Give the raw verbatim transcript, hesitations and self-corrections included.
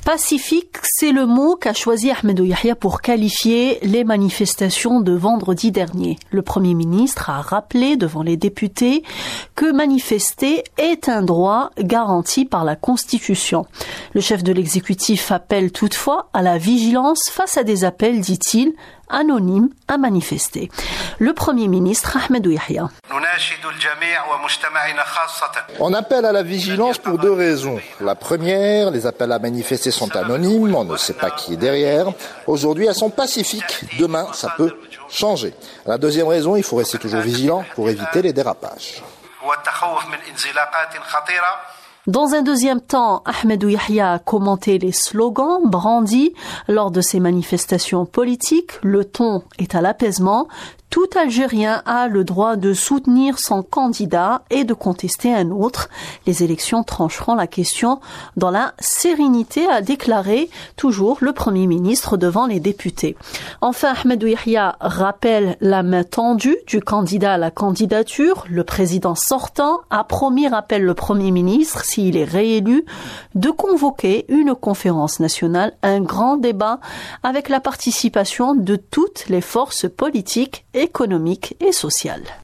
Pacifique, c'est le mot qu'a choisi Ahmadou Yahya pour qualifier les manifestations de vendredi dernier. Le Premier ministre a rappelé devant les députés que manifester est un droit garanti par la Constitution. Le chef de l'exécutif appelle toutefois à la vigilance face à des appels, dit-il, anonymes à manifester. Le Premier ministre Ahmadou Yahya. On appelle à la vigilance pour deux raisons. La première, les appels à manifester sont anonymes, on ne sait pas qui est derrière. Aujourd'hui, elles sont pacifiques. Demain, ça peut changer. La deuxième raison, il faut rester toujours vigilant pour éviter les dérapages. Dans un deuxième temps, Ahmadou Yahya a commenté les slogans brandis lors de ces manifestations politiques. Le ton est à l'apaisement. Tout Algérien a le droit de soutenir son candidat et de contester un autre. Les élections trancheront la question dans la sérénité, a déclaré toujours le Premier ministre devant les députés. Enfin, Ahmadou Yahya rappelle la main tendue du candidat à la candidature. Le président sortant a promis, rappelle le Premier ministre, s'il est réélu, de convoquer une conférence nationale, un grand débat avec la participation de toutes les forces politiques, économique et sociale.